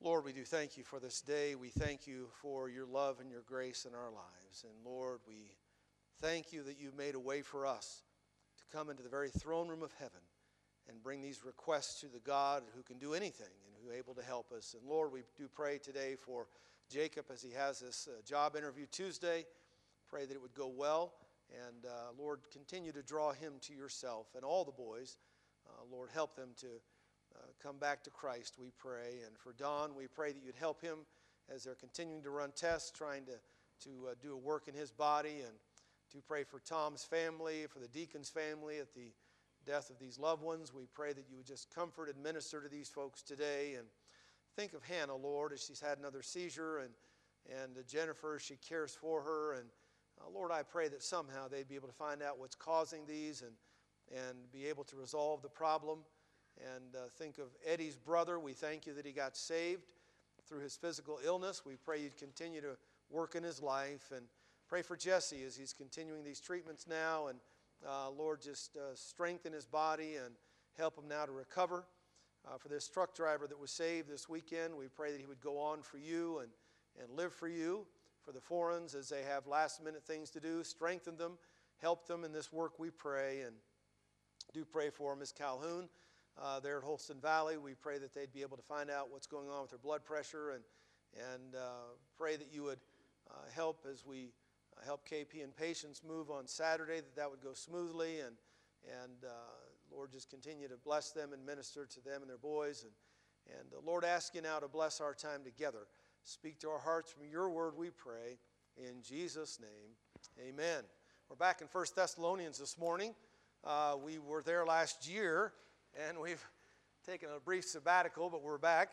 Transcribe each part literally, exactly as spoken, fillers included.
Lord, we do thank you for this day. We thank you for your love and your grace in our lives. And Lord, we thank you that you've made a way for us to come into the very throne room of heaven and bring these requests to the God who can do anything and who is able to help us. And Lord, we do pray today for Jacob as he has this uh, job interview Tuesday. Pray that it would go well. And uh, Lord, continue to draw him to yourself and all the boys. Uh, Lord, help them to uh, come back to Christ, we pray. And for Don, we pray that you'd help him as they're continuing to run tests, trying to, to uh, do a work in his body. And to pray for Tom's family, for the deacon's family at the death of these loved ones. We pray that you would just comfort and minister to these folks today. And think of Hannah, Lord, as she's had another seizure, and, and uh, Jennifer, she cares for her. And uh, Lord, I pray that somehow they'd be able to find out what's causing these and, and be able to resolve the problem. And uh, think of Eddie's brother. We thank you that he got saved through his physical illness. We pray you'd continue to work in his life. And pray for Jesse as he's continuing these treatments now. And uh, Lord, just uh, strengthen his body and help him now to recover. Uh, for this truck driver that was saved this weekend, we pray that he would go on for you and, and live for you. For the foreigners, as they have last-minute things to do, strengthen them, help them in this work, we pray. And do pray for Miss Calhoun uh, there at Holston Valley. We pray that they'd be able to find out what's going on with her blood pressure, and, and uh, pray that you would uh, help as we uh, help K P and patients move on Saturday, that that would go smoothly. And, and uh, Lord, just continue to bless them and minister to them and their boys. And, and uh, Lord, ask you now to bless our time together. Speak to our hearts from your word, we pray. In Jesus' name, amen. We're back in First Thessalonians this morning. Uh, we were there last year, and we've taken a brief sabbatical, but we're back.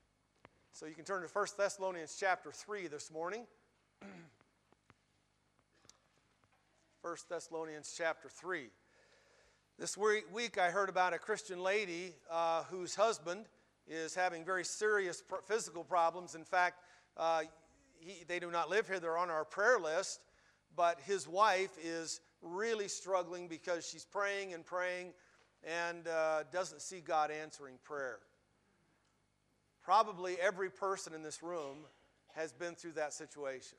So you can turn to First Thessalonians chapter three this morning. First Thessalonians chapter three. This week I heard about a Christian lady uh, whose husband is having very serious physical problems. In fact, uh, he, they do not live here. They're on our prayer list. But his wife is really struggling because she's praying and praying and uh, doesn't see God answering prayer. Probably every person in this room has been through that situation.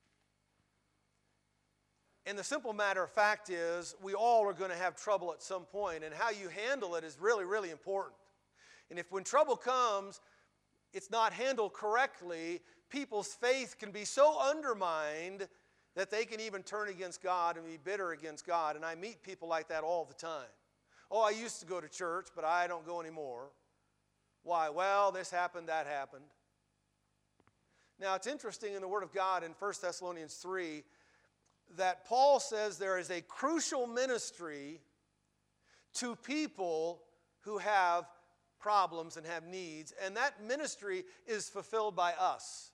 And the simple matter of fact is, we all are going to have trouble at some point, and how you handle it is really, really important. And if when trouble comes, it's not handled correctly, people's faith can be so undermined that they can even turn against God and be bitter against God. And I meet people like that all the time. Oh, I used to go to church, but I don't go anymore. Why? Well, this happened, that happened. Now, it's interesting in the Word of God in First Thessalonians three that Paul says there is a crucial ministry to people who have problems and have needs, and that ministry is fulfilled by us.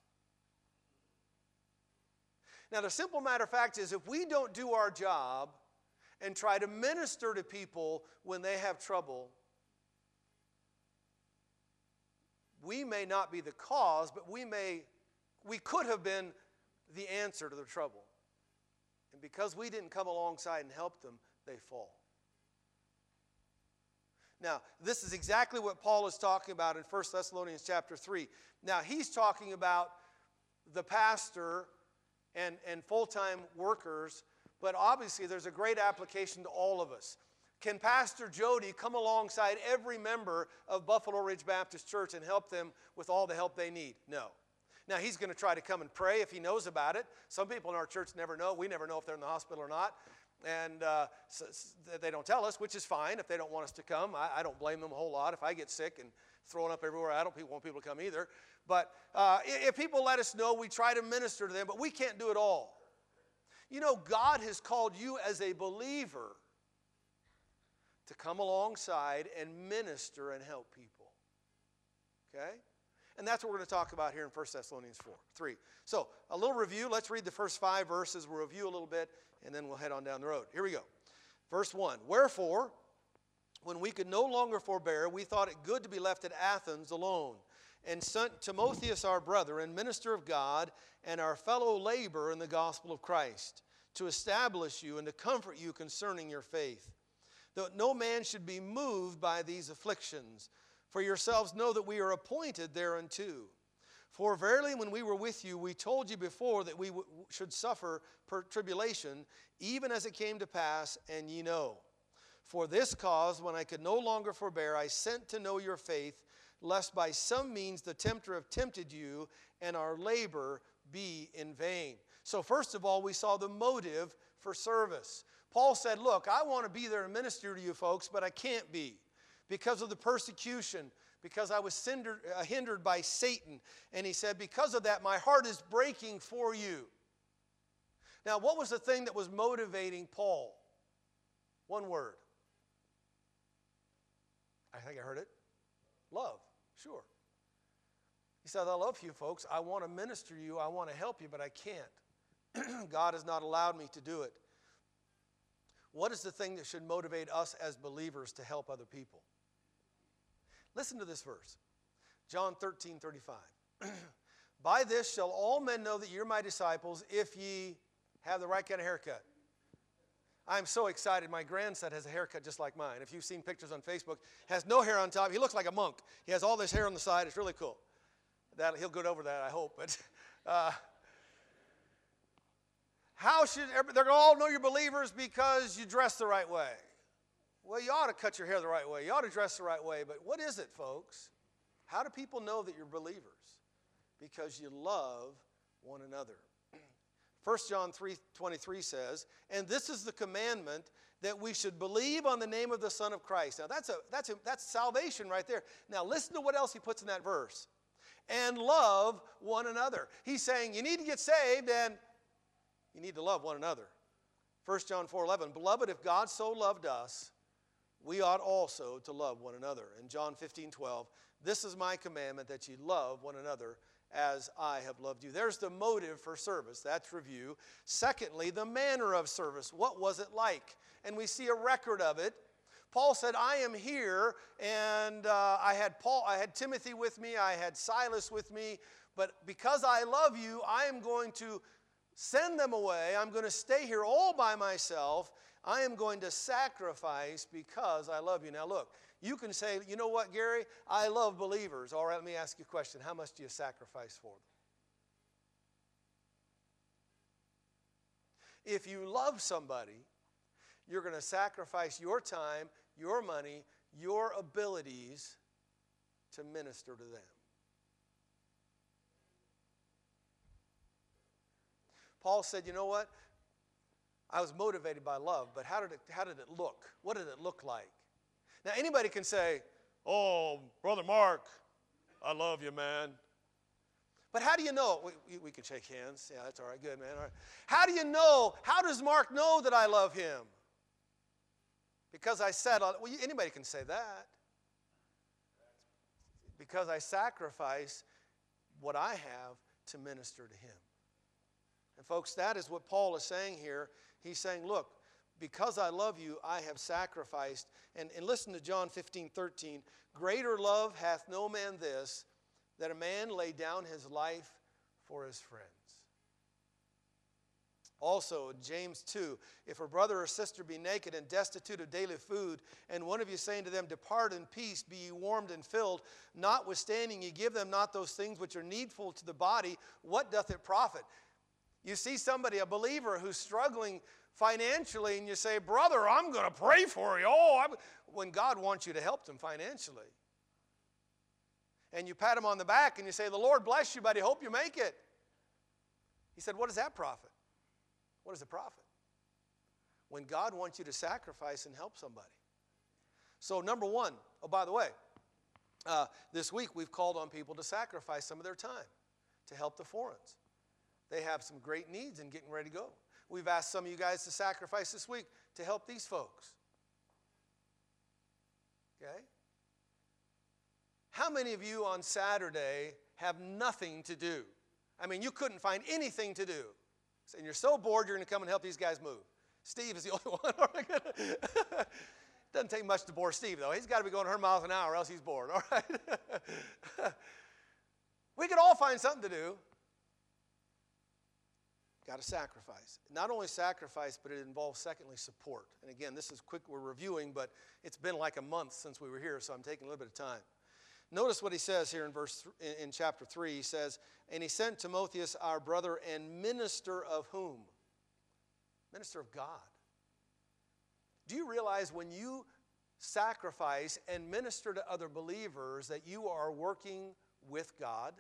Now, the simple matter of fact is, if we don't do our job and try to minister to people when they have trouble, we may not be the cause, but we may, we could have been the answer to the trouble. And because we didn't come alongside and help them, they fall. Now, this is exactly what Paul is talking about in First Thessalonians chapter three. Now, he's talking about the pastor and, and full-time workers, but obviously there's a great application to all of us. Can Pastor Jody come alongside every member of Buffalo Ridge Baptist Church and help them with all the help they need? No. Now, he's going to try to come and pray if he knows about it. Some people in our church never know. We never know if they're in the hospital or not. And uh, so, so they don't tell us, which is fine if they don't want us to come. I, I don't blame them a whole lot. If I get sick and throwing up everywhere, I don't want people to come either. But uh, if people let us know, we try to minister to them, but we can't do it all. You know, God has called you as a believer to come alongside and minister and help people. Okay? And that's what we're going to talk about here in First Thessalonians four, three. So, a little review. Let's read the first five verses. We'll review a little bit, and then we'll head on down the road. Here we go. Verse one. Wherefore, when we could no longer forbear, we thought it good to be left at Athens alone, and sent Timotheus our brother and minister of God and our fellow laborer in the gospel of Christ, to establish you and to comfort you concerning your faith, that no man should be moved by these afflictions. For yourselves know that we are appointed thereunto. For verily when we were with you, we told you before that we w- should suffer per tribulation, even as it came to pass, and ye know. For this cause, when I could no longer forbear, I sent to know your faith, lest by some means the tempter have tempted you, and our labor be in vain. So first of all, we saw the motive for service. Paul said, look, I want to be there and minister to you folks, but I can't be because of the persecution, because I was hindered, uh, hindered by Satan. And he said, because of that, my heart is breaking for you. Now, what was the thing that was motivating Paul? One word. I think I heard it. Love, sure. He said, I love you folks. I want to minister to you. I want to help you, but I can't. God has not allowed me to do it. What is the thing that should motivate us as believers to help other people? Listen to this verse. John thirteen thirty-five. By this shall all men know that you're my disciples if ye have the right kind of haircut. I'm so excited. My grandson has a haircut just like mine. If you've seen pictures on Facebook, has no hair on top. He looks like a monk. He has all this hair on the side. It's really cool. That, he'll get over that, I hope. But uh, how should they're going to all know you're believers because you dress the right way? Well, you ought to cut your hair the right way. You ought to dress the right way. But what is it, folks? How do people know that you're believers? Because you love one another. First John three twenty-three says, and this is the commandment, that we should believe on the name of the Son of Christ. Now, that's, a, that's, a, that's salvation right there. Now, listen to what else he puts in that verse. And love one another. He's saying you need to get saved and you need to love one another. First John four eleven, beloved, if God so loved us, we ought also to love one another. And John fifteen twelve, this is my commandment, that ye love one another as I have loved you. There's the motive for service. That's review. Secondly, the manner of service. What was it like? And we see a record of it. Paul said, I am here, and uh, I had Paul, I had Timothy with me, I had Silas with me, but because I love you, I am going to send them away. I'm going to stay here all by myself. I am going to sacrifice because I love you. Now look, you can say, you know what, Gary? I love believers. All right, let me ask you a question. How much do you sacrifice for them? If you love somebody, you're going to sacrifice your time, your money, your abilities to minister to them. Paul said, you know what? I was motivated by love, but how did it, how did it look? What did it look like? Now, anybody can say, oh, Brother Mark, I love you, man. But how do you know? We, we can shake hands. Yeah, that's all right. Good, man. All right. How do you know? How does Mark know that I love him? Because I said, well, anybody can say that. Because I sacrifice what I have to minister to him. And folks, that is what Paul is saying here. He's saying, look, because I love you, I have sacrificed. And, and listen to John fifteen thirteen. Greater love hath no man this, that a man lay down his life for his friends. Also, James two, if a brother or sister be naked and destitute of daily food, and one of you saying to them, depart in peace, be ye warmed and filled, notwithstanding ye give them not those things which are needful to the body, what doth it profit? You see somebody, a believer, who's struggling financially, and you say, brother, I'm going to pray for you. Oh, I'm... when God wants you to help them financially. And you pat him on the back and you say, the Lord bless you, buddy, hope you make it. He said, what does that profit? What does it profit? When God wants you to sacrifice and help somebody. So number one, oh, by the way, uh, this week we've called on people to sacrifice some of their time to help the foreigners. They have some great needs and getting ready to go. We've asked some of you guys to sacrifice this week to help these folks. Okay? How many of you on Saturday have nothing to do? I mean, you couldn't find anything to do. And you're so bored, you're going to come and help these guys move. Steve is the only one. Doesn't take much to bore Steve, though. He's got to be going one hundred miles an hour or else he's bored. All right? We could all find something to do. Got to sacrifice. Not only sacrifice, but it involves, secondly, support. And again, this is quick, we're reviewing, but it's been like a month since we were here, so I'm taking a little bit of time. Notice what he says here in verse th- in chapter three. He says, "And he sent Timotheus, our brother and minister of whom? Minister of God." Do you realize when you sacrifice and minister to other believers that you are working with God?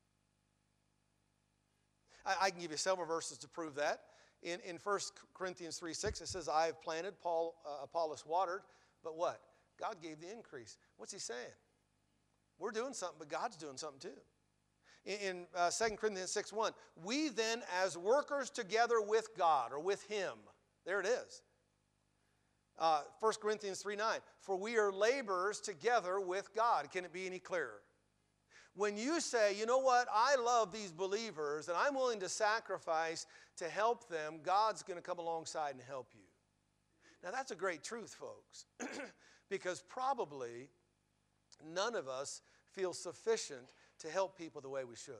I, I can give you several verses to prove that. In, in First Corinthians three six, it says, "I have planted, Paul, uh, Apollos watered, but what? God gave the increase." What's he saying? We're doing something, but God's doing something too. In, in uh, Second Corinthians six one, "We then as workers together with God," or with him. There it is. Uh, First Corinthians three nine, "For we are laborers together with God." Can it be any clearer? When you say, you know what, I love these believers and I'm willing to sacrifice to help them, God's going to come alongside and help you. Now that's a great truth, folks, because probably none of us feel sufficient to help people the way we should.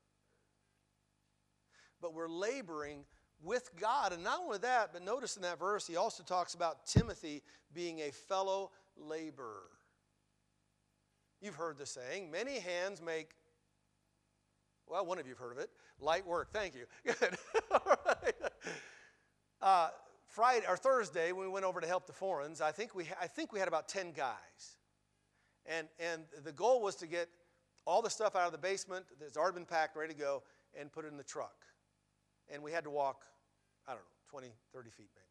But we're laboring with God. And not only that, but notice in that verse, he also talks about Timothy being a fellow laborer. You've heard the saying, many hands make, well, one of you have heard of it, light work. Thank you. Good. All right. Uh, Friday or Thursday, when we went over to help the foreigners, I think we I think we had about ten guys. And, and the goal was to get all the stuff out of the basement that's already been packed, ready to go, and put it in the truck. And we had to walk, I don't know, twenty, thirty feet maybe.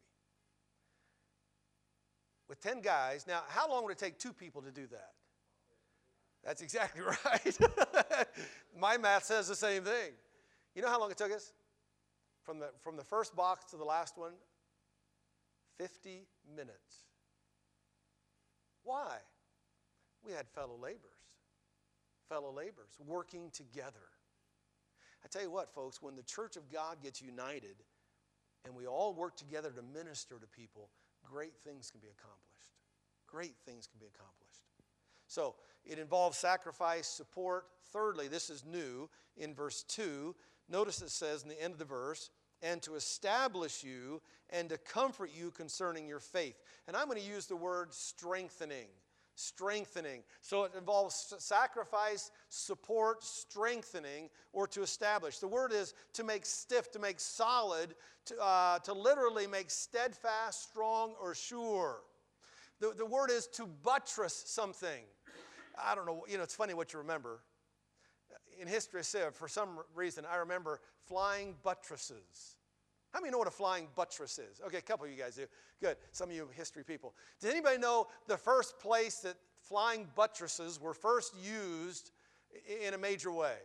With ten guys. Now, how long would it take two people to do that? That's exactly right. My math says the same thing. You know how long it took us? From the, from the first box to the last one? fifty minutes. Why? We had fellow laborers. Fellow laborers working together. I tell you what, folks, when the church of God gets united and we all work together to minister to people, great things can be accomplished. Great things can be accomplished. So, it involves sacrifice, support. Thirdly, this is new in verse two. Notice it says in the end of the verse, "And to establish you and to comfort you concerning your faith." And I'm going to use the word strengthening. Strengthening. So it involves sacrifice, support, strengthening, or to establish. The word is to make stiff, to make solid, to, uh, to literally make steadfast, strong, or sure. The, the word is to buttress something. I don't know, you know, it's funny what you remember. In history, for some reason, I remember flying buttresses. How many know what a flying buttress is? Okay, a couple of you guys do. Good. Some of you history people. Does anybody know the first place that flying buttresses were first used in a major way?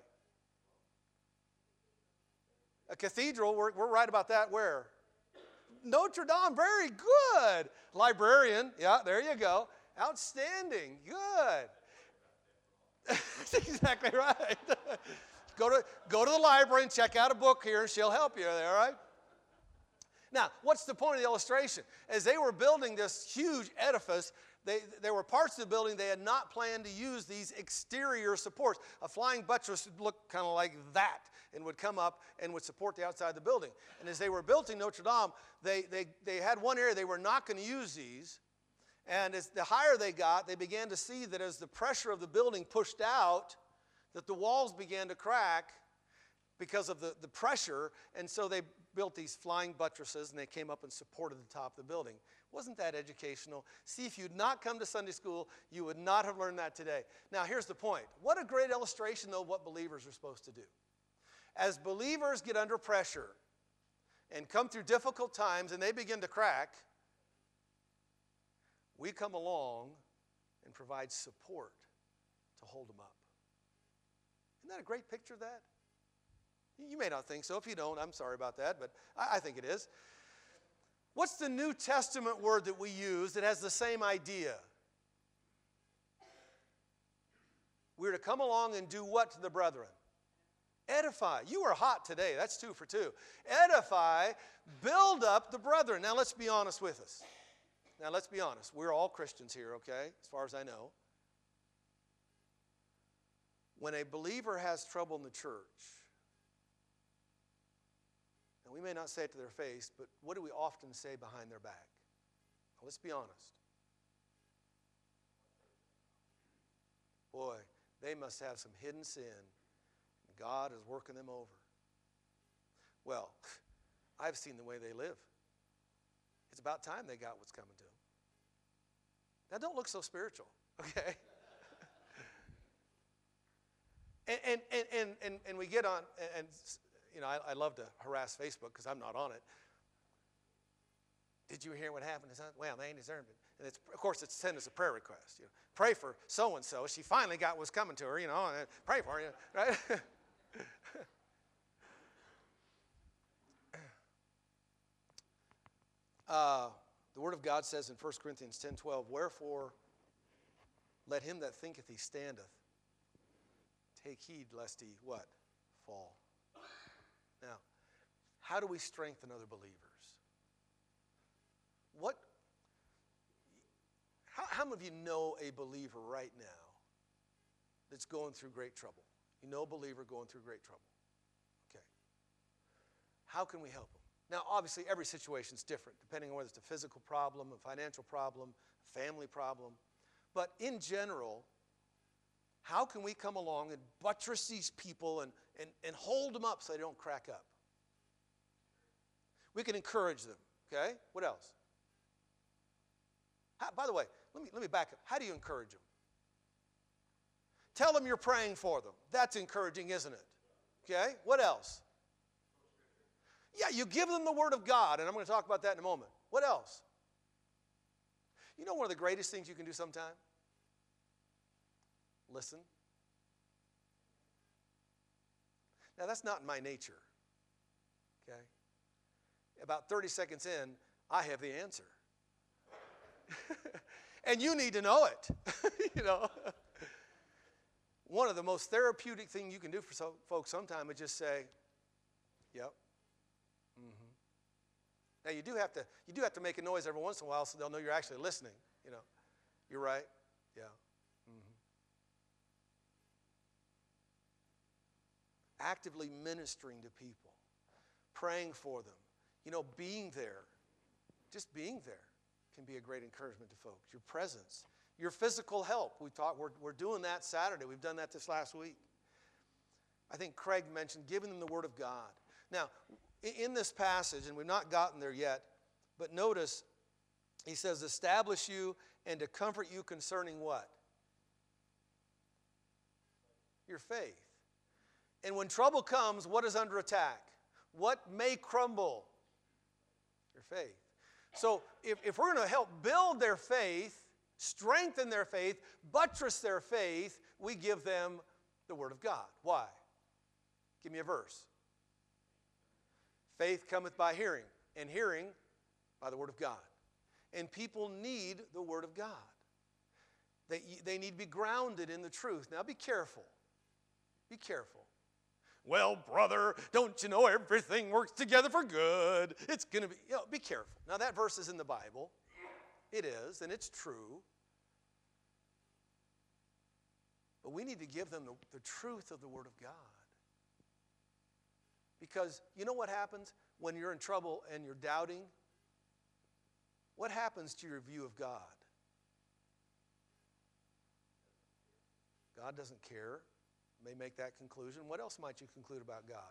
A cathedral. We're, we're right about that. Where? Notre Dame. Very good. Librarian. Yeah, there you go. Outstanding. Good. That's exactly right. Go to, go to the library and check out a book here, and she'll help you there, all right? Now, what's the point of the illustration? As they were building this huge edifice, they, there were parts of the building they had not planned to use these exterior supports. A flying buttress would look kind of like that and would come up and would support the outside of the building. And as they were building Notre Dame, they, they, they had one area they were not going to use these. And as the higher they got, they began to see that as the pressure of the building pushed out, that the walls began to crack because of the, the pressure. And so they built these flying buttresses, and they came up and supported the top of the building. Wasn't that educational? See, if you'd not come to Sunday school, you would not have learned that today. Now, here's the point. What a great illustration, though, of what believers are supposed to do. As believers get under pressure and come through difficult times, and they begin to crack, we come along and provide support to hold them up. Isn't that a great picture of that? You may not think so. If you don't, I'm sorry about that, but I think it is. What's the New Testament word that we use that has the same idea? We're to come along and do what to the brethren? Edify. You are hot today. That's two for two. Edify, build up the brethren. Now let's be honest with us. Now, let's be honest. We're all Christians here, okay, as far as I know. When a believer has trouble in the church, and we may not say it to their face, but what do we often say behind their back? Well, let's be honest. Boy, They must have some hidden sin. God is working them over. Well, I've seen the way they live. It's about time they got what's coming to them. Now, don't look so spiritual, okay? and, and, and, and, and we get on, and, you know, I, I love to harass Facebook because I'm not on it. Did you hear what happened? Well, they ain't deserved it. And it's, of course, it's sent as a prayer request. You know, pray for so-and-so. She finally got what's coming to her, you know, and pray for her, right? uh, the Word of God says in First Corinthians ten twelve, wherefore let him that thinketh he standeth take heed lest he, what? Fall. Now, how do we strengthen other believers? What? How, how many of you know a believer right now that's going through great trouble? You know a believer going through great trouble. Okay. How can we help them? Now, obviously, every situation is different, depending on whether it's a physical problem, a financial problem, a family problem. But in general, how can we come along and buttress these people and, and, and hold them up so they don't crack up? We can encourage them, okay? What else? How, by the way, let me, let me back up. How do you encourage them? Tell them you're praying for them. That's encouraging, isn't it? Okay? What else? Yeah, you give them the Word of God, and I'm going to talk about that in a moment. What else? You know one of the greatest things you can do sometime? Listen. Now, that's not in my nature. Okay? About thirty seconds in, I have the answer. And you need to know it. You know? One of the most therapeutic things you can do for so, folks sometimes is just say, yep. Mm-hmm. Now you do have to you do have to make a noise every once in a while so they'll know you're actually listening. You know, you're right. Yeah. Mm-hmm. Actively ministering to people, praying for them. You know, being there, just being there can be a great encouragement to folks. Your presence, your physical help. We talked. We're we're doing that Saturday. We've done that this last week. I think Craig mentioned giving them the Word of God. Now, in this passage, and we've not gotten there yet, but notice he says, establish you and to comfort you concerning what? Your faith. And when trouble comes, what is under attack? What may crumble? Your faith. So if, if we're going to help build their faith, strengthen their faith, buttress their faith, we give them the Word of God. Why? Give me a verse. Faith cometh by hearing, and hearing by the Word of God. And people need the Word of God. They, they need to be grounded in the truth. Now be careful. Be careful. Well, brother, don't you know everything works together for good? It's going to be, you know, be careful. Now that verse is in the Bible. It is, and it's true. But we need to give them the, the truth of the Word of God. Because you know what happens when you're in trouble and you're doubting? What happens to your view of God? God doesn't care. You may make that conclusion. What else might you conclude about God?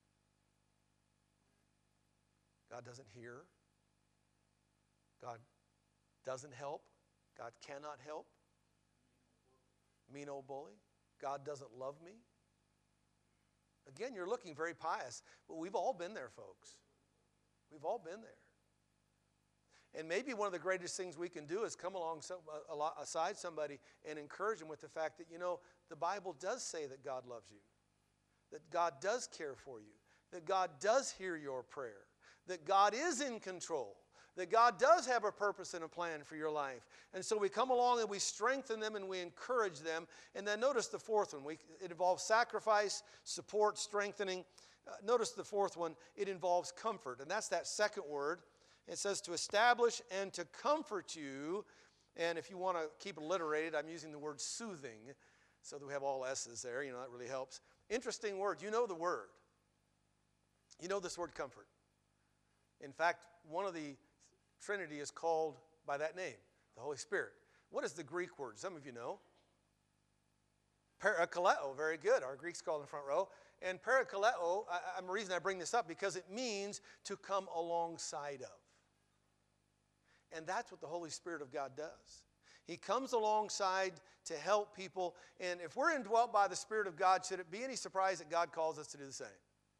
God doesn't hear. God doesn't help. God cannot help. Mean old bully. God doesn't love me. Again, you're looking very pious, but we've all been there, folks. We've all been there. And maybe one of the greatest things we can do is come along some, aside somebody and encourage them with the fact that, you know, the Bible does say that God loves you, that God does care for you, that God does hear your prayer, that God is in control, that God does have a purpose and a plan for your life. And so we come along and we strengthen them and we encourage them. And then notice the fourth one. We, it involves sacrifice, support, strengthening. Uh, notice the fourth one. It involves comfort. And that's that second word. It says to establish and to comfort you. And if you want to keep it alliterated, I'm using the word soothing so that we have all S's there. You know, that really helps. Interesting word. You know the word. You know this word comfort. In fact, one of the Trinity is called by that name, the Holy Spirit. What is the Greek word? Some of you know. Parakaleo, very good. Our Greek scholar in the front row. And parakaleo, I, I, the reason I bring this up, because it means to come alongside of. And that's what the Holy Spirit of God does. He comes alongside to help people. And if we're indwelt by the Spirit of God, should it be any surprise that God calls us to do the same?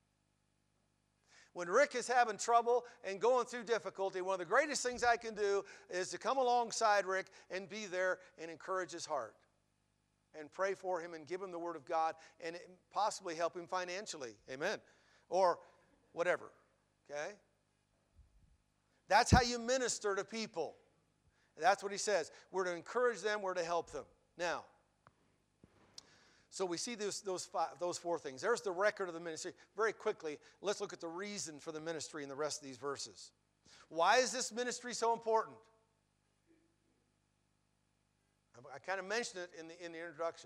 When Rick is having trouble and going through difficulty, one of the greatest things I can do is to come alongside Rick and be there and encourage his heart. And pray for him and give him the Word of God and possibly help him financially. Amen. Or whatever. Okay? That's how you minister to people. That's what he says. We're to encourage them. We're to help them. Now, so we see those, those, five, those four things. There's the record of the ministry. Very quickly, let's look at the reason for the ministry in the rest of these verses. Why is this ministry so important? I kind of mentioned it in the, in the introduction.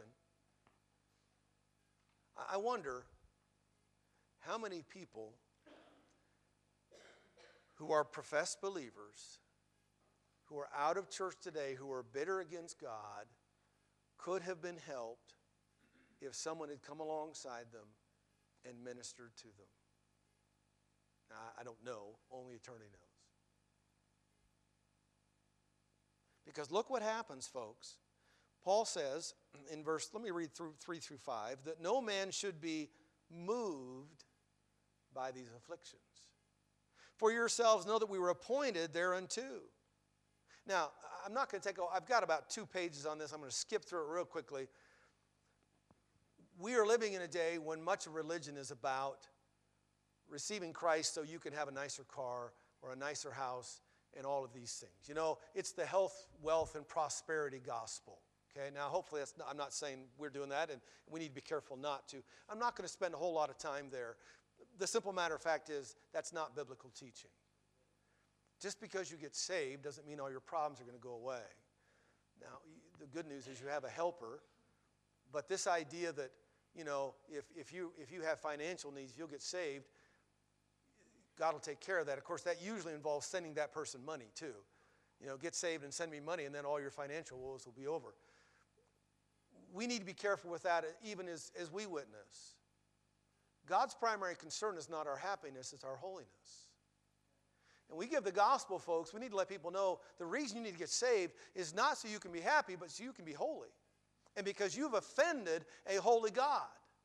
I wonder how many people who are professed believers, who are out of church today, who are bitter against God, could have been helped if someone had come alongside them and ministered to them. Now, I don't know. Only eternity knows. Because look what happens, folks. Paul says in verse, let me read through three through five, that no man should be moved by these afflictions. For yourselves know that we were appointed thereunto. Now, I'm not going to take, I've got about two pages on this. I'm going to skip through it real quickly. We are living in a day when much of religion is about receiving Christ so you can have a nicer car or a nicer house and all of these things. You know, it's the health, wealth, and prosperity gospel. Okay, now hopefully that's not, I'm not saying we're doing that, and we need to be careful not to. I'm not going to spend a whole lot of time there. The simple matter of fact is that's not biblical teaching. Just because you get saved doesn't mean all your problems are going to go away. Now, the good news is you have a helper, but this idea that, you know, if, if, you, if you have financial needs, you'll get saved, God will take care of that. Of course, that usually involves sending that person money too. You know, get saved and send me money, and then all your financial woes will be over. We need to be careful with that even as, as we witness. God's primary concern is not our happiness, it's our holiness. And we give the gospel, folks, we need to let people know the reason you need to get saved is not so you can be happy, but so you can be holy. And because you've offended a holy God.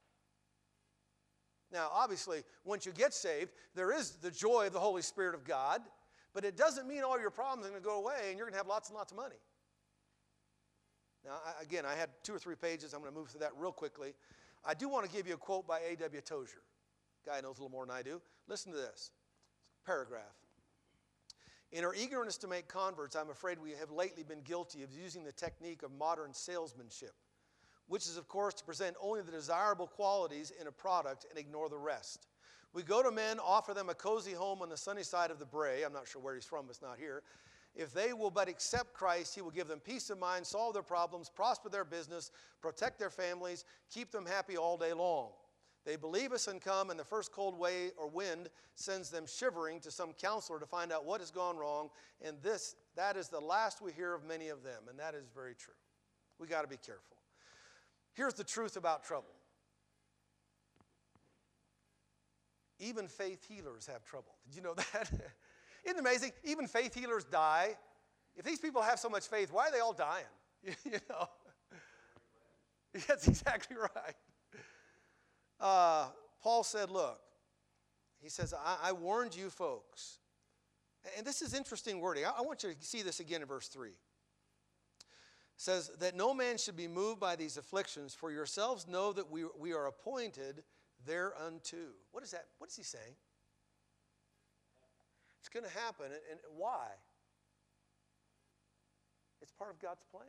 Now, obviously, once you get saved, there is the joy of the Holy Spirit of God, but it doesn't mean all your problems are going to go away and you're going to have lots and lots of money. Now, again, I had two or three pages. I'm going to move through that real quickly. I do want to give you a quote by A W Tozer. Guy knows a little more than I do. Listen to this. Paragraph. In our eagerness to make converts, I'm afraid we have lately been guilty of using the technique of modern salesmanship, which is, of course, to present only the desirable qualities in a product and ignore the rest. We go to men, offer them a cozy home on the sunny side of the Bray. I'm not sure where he's from, it's not here. If they will but accept Christ, he will give them peace of mind, solve their problems, prosper their business, protect their families, keep them happy all day long. They believe us and come, and the first cold way or wind sends them shivering to some counselor to find out what has gone wrong, and this, that is the last we hear of many of them, and that is very true. We got to be careful. Here's the truth about trouble. Even faith healers have trouble. Did you know that? Isn't it amazing? Even faith healers die. If these people have so much faith, why are they all dying? You know? That's exactly right. Uh, Paul said, look, he says, I, I warned you folks. And this is interesting wording. I, I want you to see this again in verse three. It says that no man should be moved by these afflictions, for yourselves know that we, we are appointed thereunto. What is that? What is he saying? It's going to happen, and, and why? It's part of God's plan.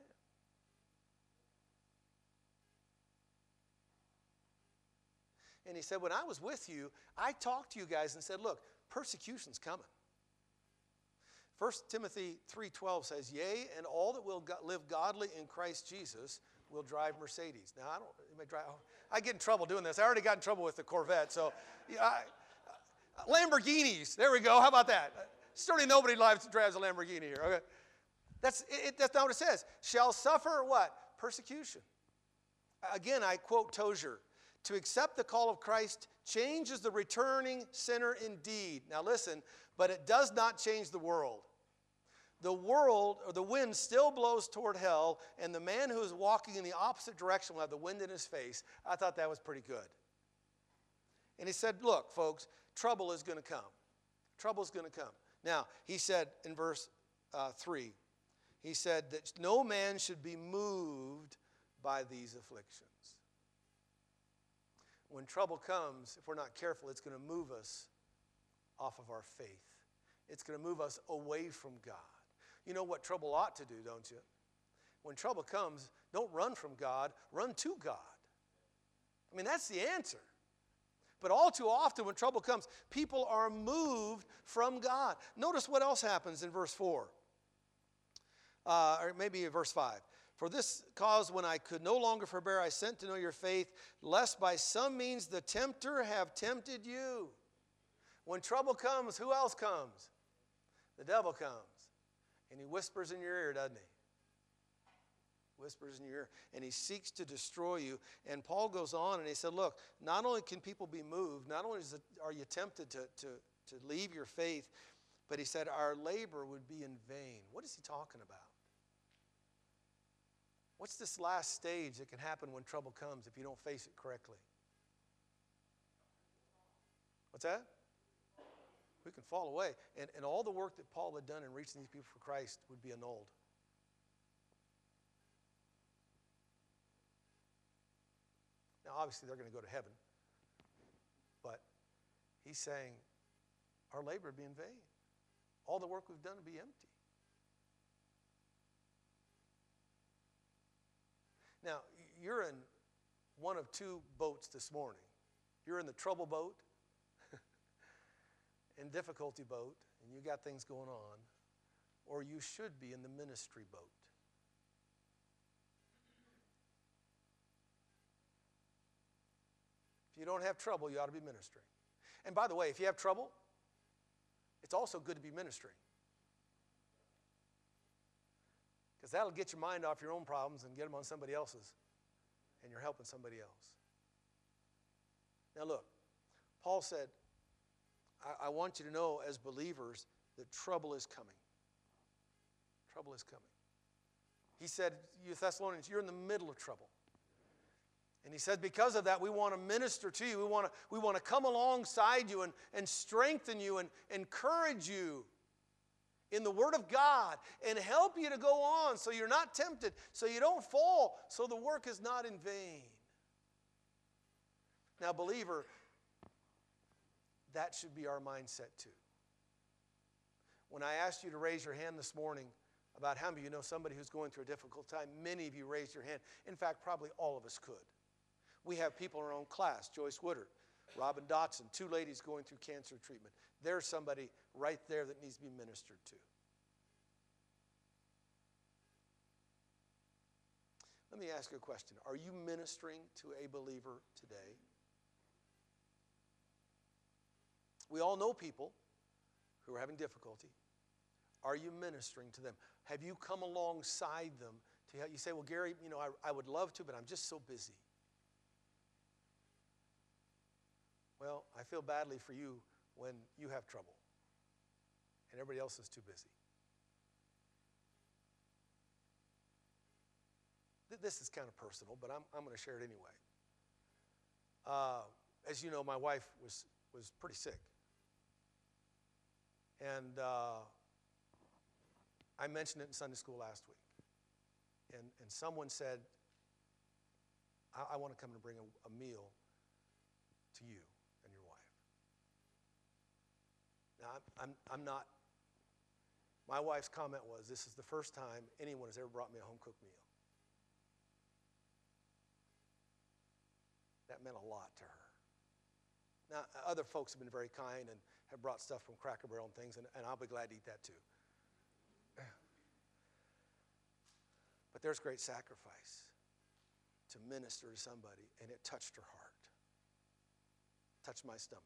And he said, when I was with you, I talked to you guys and said, look, persecution's coming. First Timothy three twelve says, yea, and all that will go- live godly in Christ Jesus will drive Mercedes. Now, I don't, you may drive, I get in trouble doing this. I already got in trouble with the Corvette, so yeah, I, Lamborghinis, there we go. How about that? Certainly nobody drives, drives a Lamborghini here. Okay, that's it, that's not what it says. Shall suffer what? Persecution. Again, I quote Tozer, to accept the call of Christ changes the returning sinner indeed. Now listen, but it does not change the world. The world, or the wind still blows toward hell, and the man who is walking in the opposite direction will have the wind in his face. I thought that was pretty good. And he said, look, folks, trouble is going to come. Trouble is going to come. Now, he said in verse uh, three, he said that no man should be moved by these afflictions. When trouble comes, if we're not careful, it's going to move us off of our faith. It's going to move us away from God. You know what trouble ought to do, don't you? When trouble comes, don't run from God, run to God. I mean, that's the answer. But all too often when trouble comes, people are moved from God. Notice what else happens in verse four. Uh, or maybe verse five. For this cause, when I could no longer forbear, I sent to know your faith, lest by some means the tempter have tempted you. When trouble comes, who else comes? The devil comes. And he whispers in your ear, doesn't he? Whispers in your ear. And he seeks to destroy you. And Paul goes on and he said, look, not only can people be moved, not only is it, are you tempted to, to, to leave your faith, but he said our labor would be in vain. What is he talking about? What's this last stage that can happen when trouble comes if you don't face it correctly? What's that? We can fall away. And, and all the work that Paul had done in reaching these people for Christ would be annulled. Now, obviously, they're going to go to heaven. But he's saying our labor would be in vain. All the work we've done would be empty. Now, you're in one of two boats this morning. You're in the trouble boat and difficulty boat, and you got things going on, or you should be in the ministry boat. If you don't have trouble, you ought to be ministering. And by the way, if you have trouble, it's also good to be ministering. Because that'll get your mind off your own problems and get them on somebody else's, and you're helping somebody else. Now look, Paul said, I, I want you to know as believers that trouble is coming. Trouble is coming. He said, you Thessalonians, you're in the middle of trouble. And he said, because of that, we want to minister to you. We want to, we want to come alongside you and, and strengthen you and encourage you in the Word of God and help you to go on so you're not tempted, so you don't fall, so the work is not in vain. Now, believer, that should be our mindset too. When I asked you to raise your hand this morning about how many of you know somebody who's going through a difficult time, many of you raised your hand. In fact, probably all of us could. We have people in our own class, Joyce Woodard, Robin Dotson, two ladies going through cancer treatment. There's somebody right there that needs to be ministered to. Let me ask you a question. Are you ministering to a believer today? We all know people who are having difficulty. Are you ministering to them? Have you come alongside them to help? You say, well, Gary, you know, I, I would love to, but I'm just so busy. Well, I feel badly for you when you have trouble and everybody else is too busy. This is kind of personal, but I'm, I'm going to share it anyway. Uh, as you know, my wife was, was pretty sick. And uh, I mentioned it in Sunday school last week. And, and someone said, I, I want to come and bring a, a meal to you and your wife. Now, I'm, I'm, I'm not, my wife's comment was, this is the first time anyone has ever brought me a home-cooked meal. That meant a lot to her. Now, other folks have been very kind and have brought stuff from Cracker Barrel and things, and, and I'll be glad to eat that too. But there's great sacrifice to minister to somebody, and it touched her heart, touched my stomach.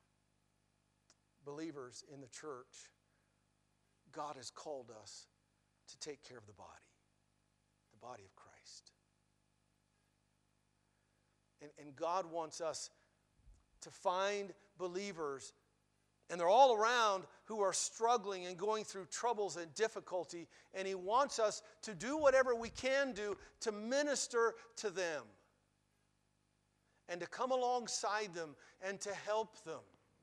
Believers in the church, God has called us to take care of the body, the body of Christ. And, and God wants us to find believers, and they're all around, who are struggling and going through troubles and difficulty, and He wants us to do whatever we can do to minister to them and to come alongside them and to help them.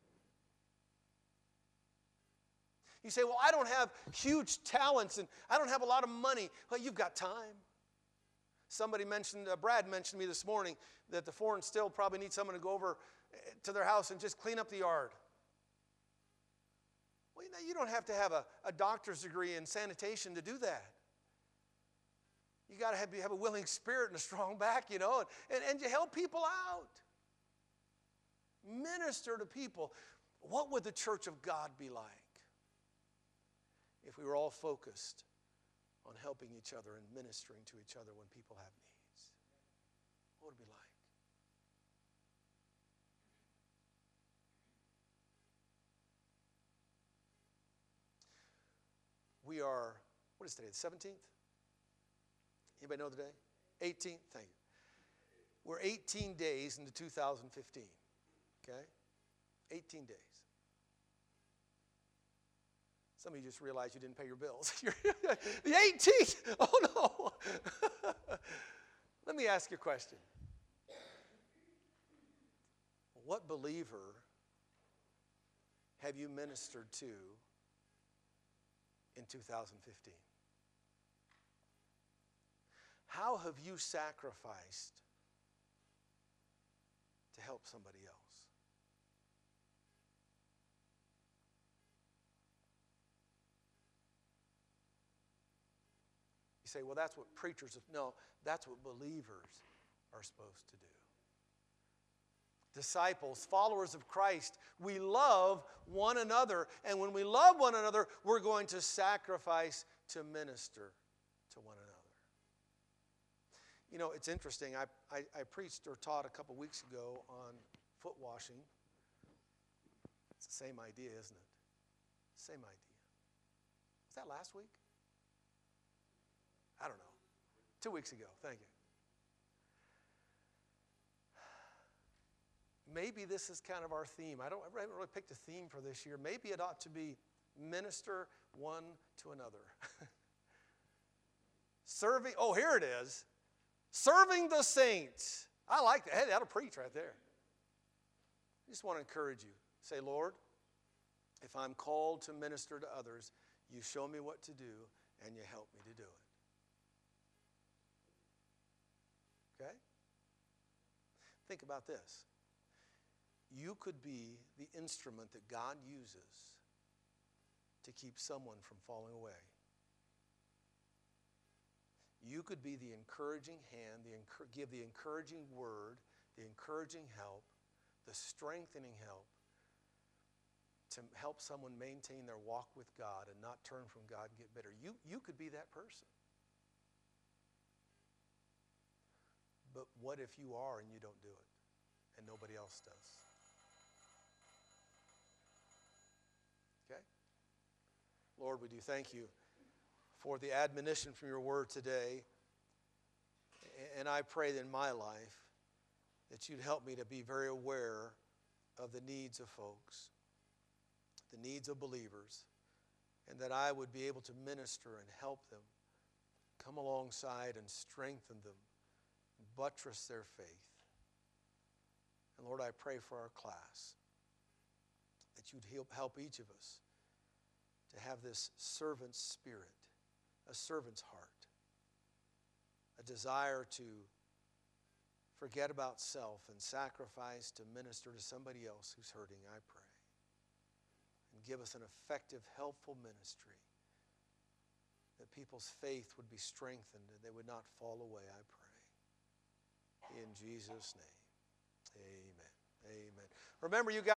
You say, well, I don't have huge talents and I don't have a lot of money. Well, you've got time. Somebody mentioned, uh, Brad mentioned to me this morning that the Foreign Still probably needs someone to go over to their house and just clean up the yard. Well, you know, you don't have to have a, a doctor's degree in sanitation to do that. You got to have, have a willing spirit and a strong back, you know, and, and, and you help people out. Minister to people. What would the church of God be like if we were all focused on helping each other and ministering to each other when people have needs? What would it be like? We are, what is today, the seventeenth? Anybody know the day? eighteenth? Thank you. We're eighteen days into two thousand fifteen, okay? eighteen days. Some of you just realized you didn't pay your bills. The eighteenth! Oh no! Let me ask you a question. What believer have you ministered to in two thousand fifteen? How have you sacrificed to help somebody else? You say, well, that's what preachers, no, that's what believers are supposed to do. Disciples, followers of Christ, we love one another. And when we love one another, we're going to sacrifice to minister to one another. You know, it's interesting. I, I, I preached or taught a couple weeks ago on foot washing. It's the same idea, isn't it? Same idea. Was that last week? I don't know. Two weeks ago. Thank you. Maybe this is kind of our theme. I don't I haven't really picked a theme for this year. Maybe it ought to be minister one to another. Serving, oh, here it is. Serving the saints. I like that. Hey, that'll preach right there. I just want to encourage you. Say, Lord, if I'm called to minister to others, you show me what to do and you help me to do it. Okay? Think about this. You could be the instrument that God uses to keep someone from falling away. You could be the encouraging hand, the encour- give the encouraging word, the encouraging help, the strengthening help to help someone maintain their walk with God and not turn from God and get bitter. You, you could be that person. But what if you are and you don't do it and nobody else does? Okay? Lord, we do thank you for the admonition from your word today. And I pray that in my life that you'd help me to be very aware of the needs of folks, the needs of believers, and that I would be able to minister and help them, come alongside and strengthen them, and buttress their faith. And Lord, I pray for our class that you'd help, help each of us to have this servant's spirit, a servant's heart, a desire to forget about self and sacrifice to minister to somebody else who's hurting, I pray. And give us an effective, helpful ministry that people's faith would be strengthened and they would not fall away, I pray. In Jesus' name, amen. Amen. Remember, you guys.